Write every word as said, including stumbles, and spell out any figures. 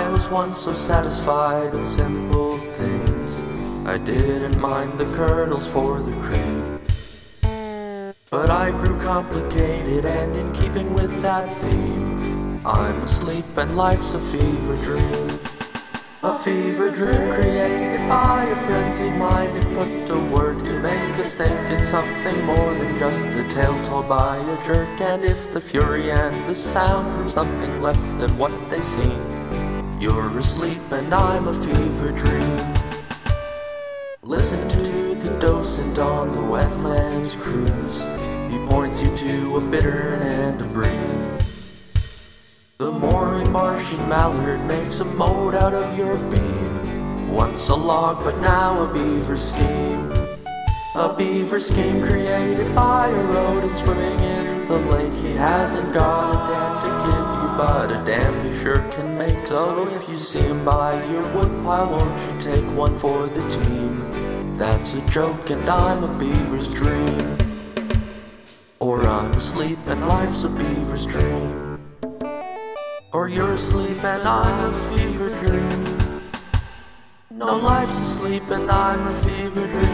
was once so satisfied with simple things. I didn't mind the kernels for the cream. But I grew complicated, and in keeping with that theme, I'm asleep and life's a fever dream. A fever dream created by a frenzied mind and put to work to make us think it's something more than just a tale told by a jerk. And if the fury and the sound prove something less than what they seem, you're asleep and I'm a fever dream. Listen to the docent on the wetlands cruise. He points you to a bittern and a bream. The mooring Martian mallard makes a moat out of your beam. Once a log, but now a beaver scheme. A beaver scheme created by a rodent swimming in the lake. He hasn't got a damn to give you, but a damn he sure can make. So if you see him by your woodpile, won't you take one for the team? That's a joke and I'm a beaver's dream. Or I'm asleep and life's a beaver's dream. Or you're asleep and I'm a fever dream. No, life's asleep and I'm a fever dream.